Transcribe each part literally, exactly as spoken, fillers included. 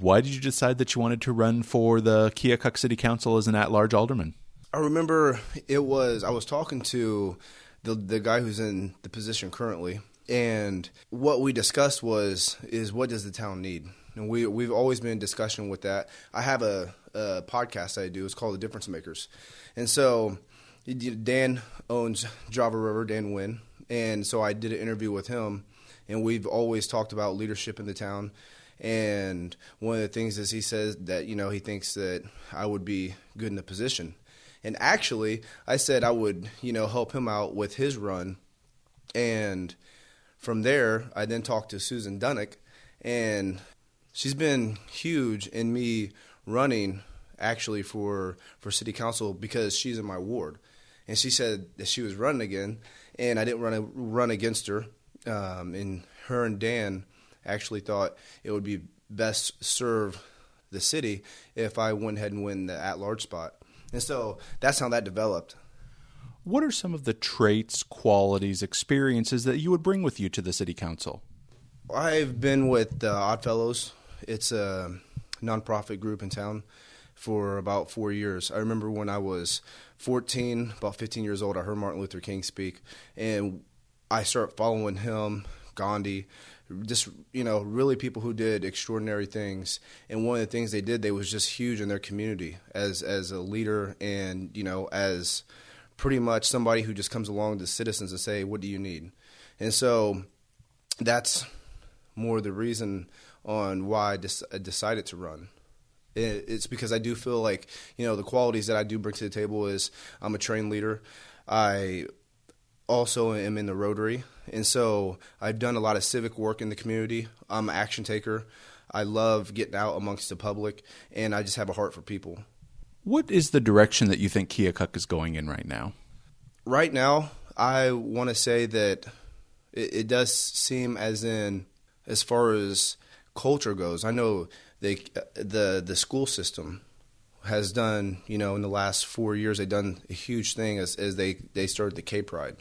Why did you decide that you wanted to run for the Keokuk City Council as an at-large alderman? I remember it was, I was talking to the the guy who's in the position currently, and what we discussed was, is what does the town need? And we, we've always been in discussion with that. I have a, a podcast I do. It's called The Difference Makers. And so Dan owns Java River, Dan Wynn. And so I did an interview with him, and we've always talked about leadership in the town. And one of the things is he says that, you know, he thinks that I would be good in the position. And actually, I said I would, you know, help him out with his run. And from there, I then talked to Susan Dunnick, and she's been huge in me running actually for, for city council because she's in my ward. And she said that she was running again, and I didn't run a, run against her. Um, and her and Dan actually thought it would be best serve the city if I went ahead and win the at-large spot. And so that's how that developed. What are some of the traits, qualities, experiences that you would bring with you to the city council? I've been with the Oddfellows. It's a nonprofit group in town for about four years. I remember when I was fourteen, about fifteen years old, I heard Martin Luther King speak, and I started following him, Gandhi, just, you know, really people who did extraordinary things. And one of the things they did, they was just huge in their community as as a leader and, you know, as pretty much somebody who just comes along to citizens and say, what do you need? And so that's more the reason on why I, des- I decided to run. It, it's because I do feel like, you know, the qualities that I do bring to the table is I'm a trained leader. I also am in the Rotary, and so I've done a lot of civic work in the community. I'm an action taker. I love getting out amongst the public, and I just have a heart for people. What is the direction that you think Keokuk is going in right now? Right now, I want to say that it, it does seem as in, as far as culture goes, I know they, the the school system has done, you know, in the last four years, they've done a huge thing as, as they, they started the K-Pride.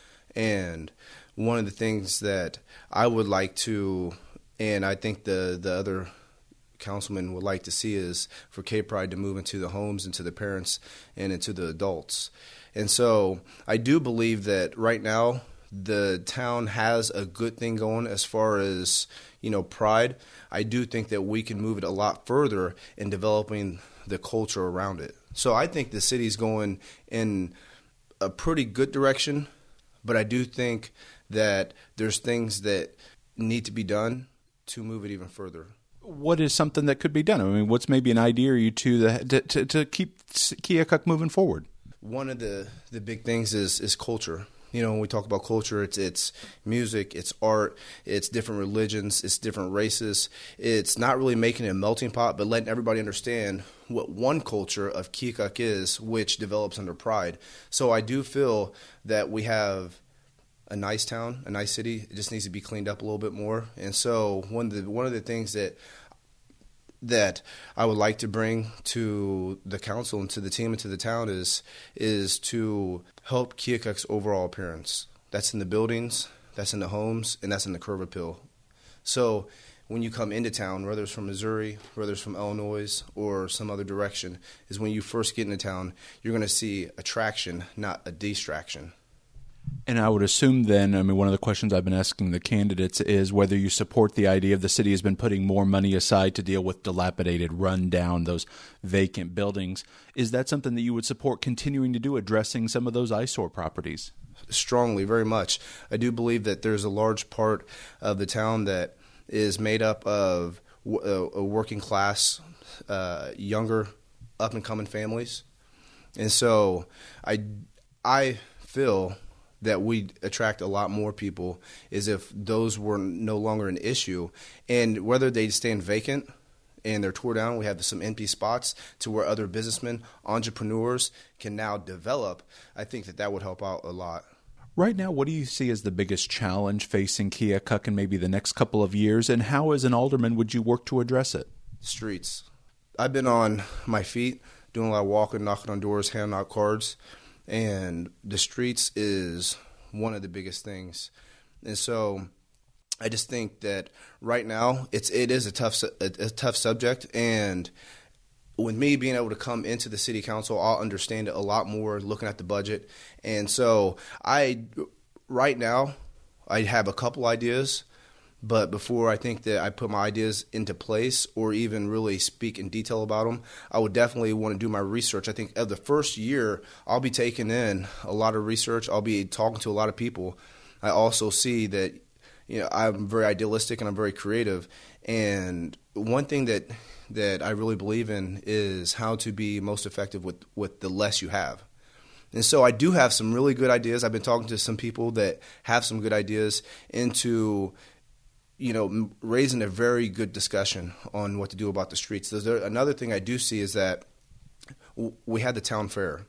And one of the things that I would like to, and I think the, the other councilman would like to see, is for K-Pride to move into the homes, into the parents, and into the adults. And so I do believe that right now the town has a good thing going as far as, you know, pride. I do think that we can move it a lot further in developing the culture around it. So I think the city's going in a pretty good direction. But I do think that there's things that need to be done to move it even further. What is something that could be done? I mean, what's maybe an idea or you two that, to, to, to keep Keokuk moving forward? One of the, the big things is, is culture. You know, when we talk about culture, it's it's music, it's art, it's different religions, it's different races. It's not really making it a melting pot, but letting everybody understand what one culture of Keokuk is, which develops under pride. So I do feel that we have a nice town, a nice city. It just needs to be cleaned up a little bit more. And so one of the one of the things that that I would like to bring to the council and to the team and to the town is is to help Keokuk's overall appearance. That's in the buildings, that's in the homes, and that's in the curb appeal. So when you come into town, whether it's from Missouri, whether it's from Illinois, or some other direction, is when you first get into town, you're going to see attraction, not a distraction. And I would assume then, I mean, one of the questions I've been asking the candidates is whether you support the idea of the city has been putting more money aside to deal with dilapidated, run down, those vacant buildings. Is that something that you would support continuing to do, addressing some of those eyesore properties? Strongly, very much. I do believe that there's a large part of the town that is made up of a working class, uh, younger, up-and-coming families. And so I, I feel that we attract a lot more people is if those were no longer an issue. And whether they stand vacant and they're tore down, we have some empty spots to where other businessmen, entrepreneurs can now develop. I think that that would help out a lot. Right now, what do you see as the biggest challenge facing Keokuk in maybe the next couple of years, and how as an alderman would you work to address it? Streets. I've been on my feet, doing a lot of walking, knocking on doors, handing out cards. And the streets is one of the biggest things. And so I just think that right now it's it is a tough a, a tough subject, and with me being able to come into the city council, I'll understand it a lot more looking at the budget. And so I right now I have a couple ideas, but before I think that I put my ideas into place or even really speak in detail about them, I would definitely want to do my research. I think of the first year, I'll be taking in a lot of research. I'll be talking to a lot of people. I also see that, you know, I'm very idealistic and I'm very creative. And one thing that that I really believe in is how to be most effective with, with the less you have. And so I do have some really good ideas. I've been talking to some people that have some good ideas into, you know, raising a very good discussion on what to do about the streets. There's another thing I do see is that we had the town fair,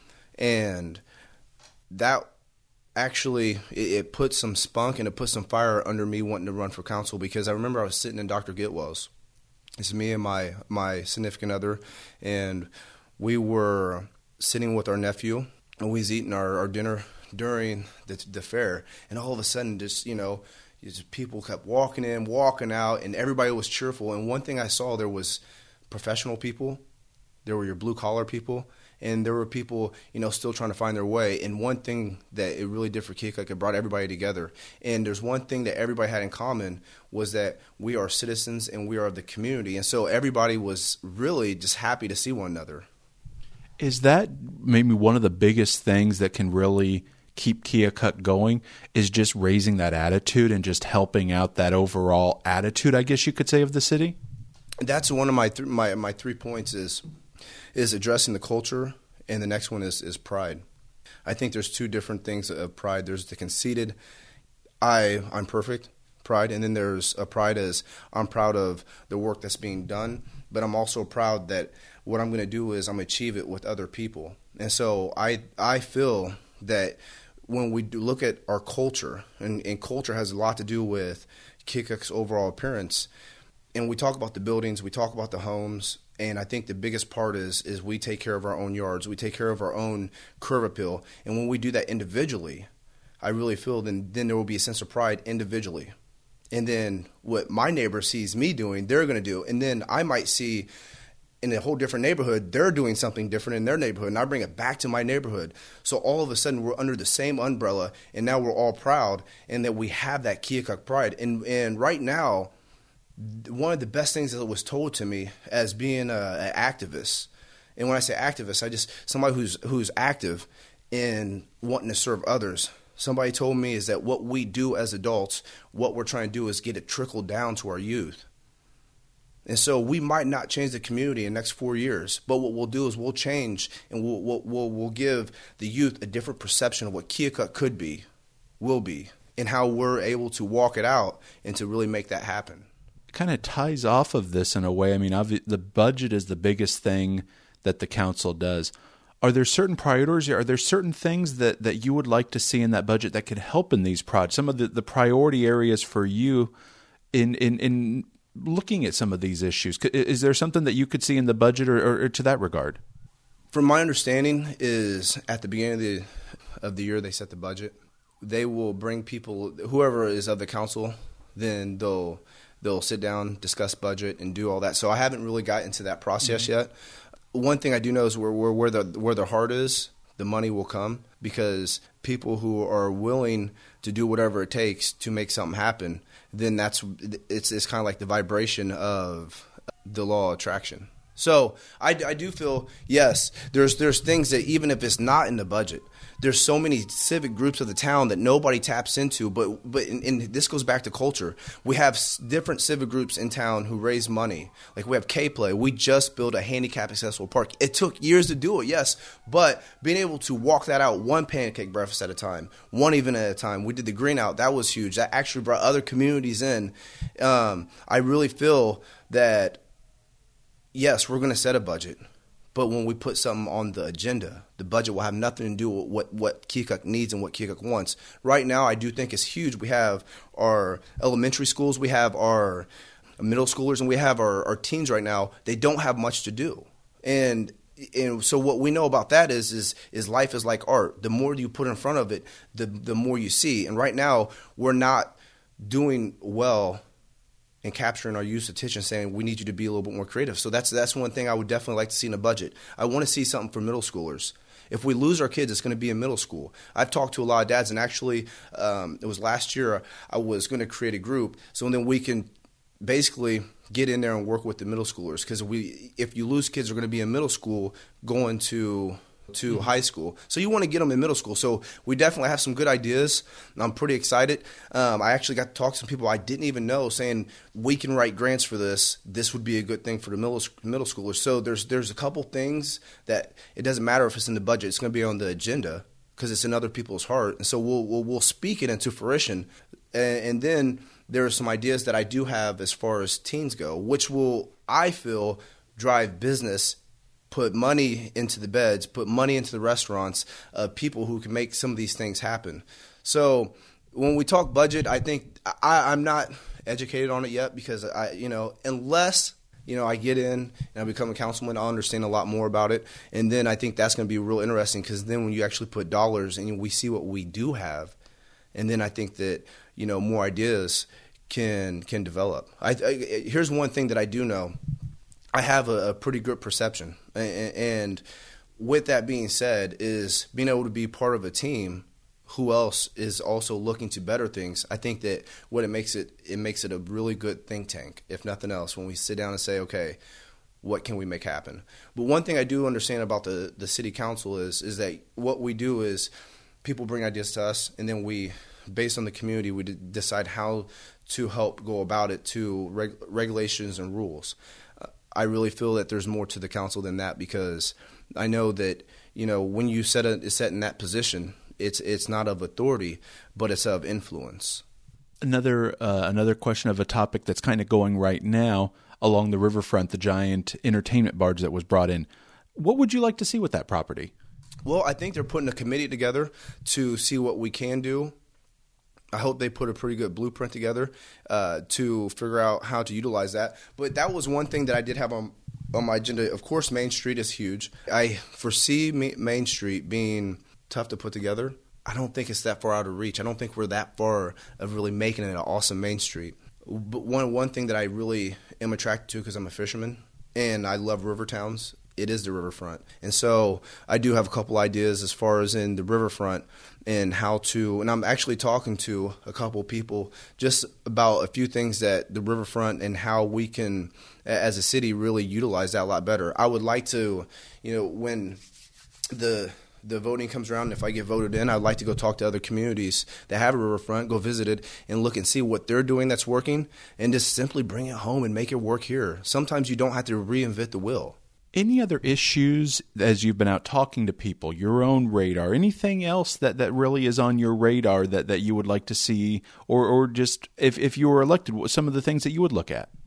and that actually it, it put some spunk and it put some fire under me wanting to run for council, because I remember I was sitting in Doctor Gitwell's. It's me and my my significant other, and we were sitting with our nephew, and we was eating our, our dinner during the, the fair, and all of a sudden, just you know, just people kept walking in, walking out, and everybody was cheerful. And one thing I saw, there was professional people, there were your blue collar people, and there were people, you know, still trying to find their way. And one thing that it really did for Keokuk, it brought everybody together. And there's one thing that everybody had in common was that we are citizens and we are of the community. And so everybody was really just happy to see one another. Is that maybe one of the biggest things that can really keep Keokuk going, is just raising that attitude and just helping out that overall attitude, I guess you could say, of the city? That's one of my th- my my three points is is addressing the culture, and the next one is is pride. I think there's two different things of pride. There's the conceited, I I'm perfect pride, and then there's a pride as I'm proud of the work that's being done, but I'm also proud that what I'm going to do is I'm going to achieve it with other people. And so I I feel that when we do look at our culture, and, and culture has a lot to do with Keokuk's overall appearance, and we talk about the buildings, we talk about the homes, and I think the biggest part is is we take care of our own yards, we take care of our own curb appeal, and when we do that individually, I really feel then then there will be a sense of pride individually. And then what my neighbor sees me doing, they're going to do, and then I might see in a whole different neighborhood, they're doing something different in their neighborhood, and I bring it back to my neighborhood. So all of a sudden, we're under the same umbrella, and now we're all proud, and that we have that Keokuk pride. And and right now, one of the best things that was told to me as being an activist, and when I say activist, I just somebody who's who's active in wanting to serve others. Somebody told me is that what we do as adults, what we're trying to do is get it trickled down to our youth. And so we might not change the community in the next four years, but what we'll do is we'll change, and we'll we'll we'll, we'll give the youth a different perception of what Keokuk could be, will be, and how we're able to walk it out and to really make that happen. It kind of ties off of this in a way. I mean, obvi- the budget is the biggest thing that the council does. Are there certain priorities? Are there certain things that, that you would like to see in that budget that could help in these projects? Some of the, the priority areas for you in in in looking at some of these issues, is there something that you could see in the budget or, or, or to that regard? From my understanding is at the beginning of the, of the year they set the budget. They will bring people, whoever is of the council, then they'll they'll sit down, discuss budget, and do all that. So I haven't really got into that process mm-hmm. yet. One thing I do know is where, where, where, the, where the heart is, the money will come, because people who are willing to do whatever it takes to make something happen, then that's it's it's kind of like the vibration of the law of attraction. So I, I do feel, yes, there's there's things that even if it's not in the budget, there's so many civic groups of the town that nobody taps into. But but in, in, this goes back to culture. We have different civic groups in town who raise money. Like we have K-Play. We just built a handicap accessible park. It took years to do it, yes, but being able to walk that out one pancake breakfast at a time, one event at a time. We did the green out. That was huge. That actually brought other communities in. Um, I really feel that, yes, we're going to set a budget, but when we put something on the agenda, the budget will have nothing to do with what, what Keokuk needs and what Keokuk wants. Right now, I do think it's huge. We have our elementary schools, we have our middle schoolers, and we have our, our teens right now. They don't have much to do. And and so what we know about that is is is life is like art. The more you put in front of it, the the more you see. And right now, we're not doing well and capturing our youth's attention, saying we need you to be a little bit more creative. So that's that's one thing I would definitely like to see in a budget. I want to see something for middle schoolers. If we lose our kids, it's going to be in middle school. I've talked to a lot of dads, and actually um, it was last year I was going to create a group so then we can basically get in there and work with the middle schoolers, because we, if you lose kids, are going to be in middle school going to to mm-hmm. high school. So you want to get them in middle school. So we definitely have some good ideas. I'm pretty excited. Um, I actually got to talk to some people I didn't even know saying we can write grants for this. This would be a good thing for the middle middle schoolers. So there's there's a couple things that it doesn't matter if it's in the budget. It's going to be on the agenda because it's in other people's heart. And so we'll we'll, we'll speak it into fruition. And, and then there are some ideas that I do have as far as teens go, which will, I feel, drive business, put money into the beds, put money into the restaurants of people who can make some of these things happen. So when we talk budget, I think I, I'm not educated on it yet because, I, you know, unless, you know, I get in and I become a councilman, I'll understand a lot more about it. And then I think that's going to be real interesting because then when you actually put dollars and we see what we do have, and then I think that, you know, more ideas can can develop. I, I, here's one thing that I do know. I have a, a pretty good perception. And, and with that being said, is being able to be part of a team who else is also looking to better things. I think that what it makes it, it makes it a really good think tank, if nothing else, when we sit down and say, okay, what can we make happen? But one thing I do understand about the, the city council is is that what we do is people bring ideas to us, and then we, based on the community, we decide how to help go about it to reg- regulations and rules. Uh, I really feel that there's more to the council than that because I know that, you know, when you set a, set in that position, it's it's not of authority, but it's of influence. Another uh, another question of a topic that's kind of going right now along the riverfront, the giant entertainment barge that was brought in. What would you like to see with that property? Well, I think they're putting a committee together to see what we can do. I hope they put a pretty good blueprint together uh, to figure out how to utilize that. But that was one thing that I did have on on my agenda. Of course, Main Street is huge. I foresee Main Street being tough to put together. I don't think it's that far out of reach. I don't think we're that far of really making it an awesome Main Street. But one one thing that I really am attracted to because I'm a fisherman and I love river towns, it is the riverfront. And so I do have a couple ideas as far as in the riverfront and how to, and I'm actually talking to a couple people just about a few things that the riverfront and how we can, as a city, really utilize that a lot better. I would like to, you know, when the the voting comes around, if I get voted in, I'd like to go talk to other communities that have a riverfront, go visit it, and look and see what they're doing that's working, and just simply bring it home and make it work here. Sometimes you don't have to reinvent the wheel. Any other issues as you've been out talking to people, your own radar, anything else that, that really is on your radar that, that you would like to see, or, or just if, if you were elected, some of the things that you would look at?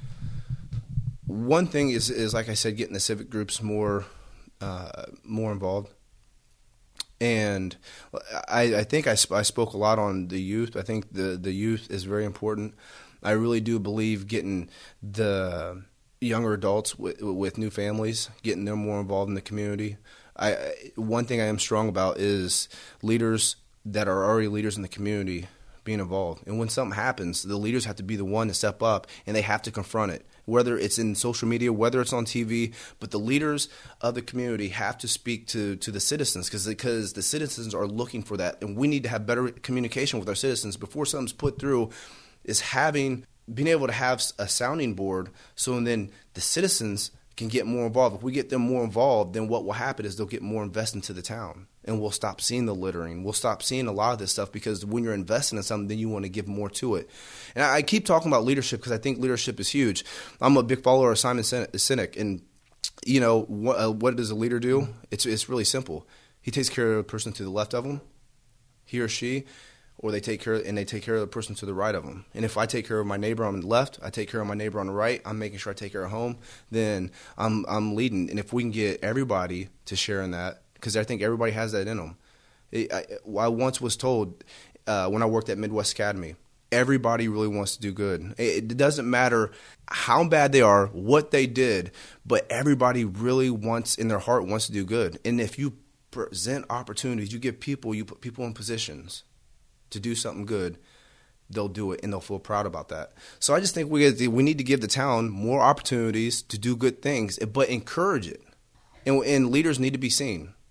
One thing is, is like I said, getting the civic groups more uh, more involved. And I, I think I, sp- I spoke a lot on the youth. I think the, the youth is very important. I really do believe getting the younger adults with, with new families, getting them more involved in the community. I one thing I am strong about is leaders that are already leaders in the community being involved. And when something happens, the leaders have to be the one to step up, and they have to confront it, whether it's in social media, whether it's on T V. But the leaders of the community have to speak to, to the citizens because because the citizens are looking for that, and we need to have better communication with our citizens before something's put through. Is having being able to have a sounding board so then the citizens can get more involved. If we get them more involved, then what will happen is they'll get more invested into the town, and we'll stop seeing the littering. We'll stop seeing a lot of this stuff because when you're investing in something, then you want to give more to it. And I keep talking about leadership because I think leadership is huge. I'm a big follower of Simon Sinek, and you know what, uh, what does a leader do? It's it's really simple. He takes care of the person to the left of him, he or she, or they take care and they take care of the person to the right of them. And if I take care of my neighbor on the left, I take care of my neighbor on the right, I'm making sure I take care of home, then I'm I'm leading. And if we can get everybody to share in that, because I think everybody has that in them. It, I, I once was told uh, when I worked at Midwest Academy, everybody really wants to do good. It, it doesn't matter how bad they are, what they did, but everybody really wants, in their heart, wants to do good. And if you present opportunities, you give people, you put people in positions to do something good, they'll do it and they'll feel proud about that. So I just think we we need to give the town more opportunities to do good things, but encourage it. And, and leaders need to be seen.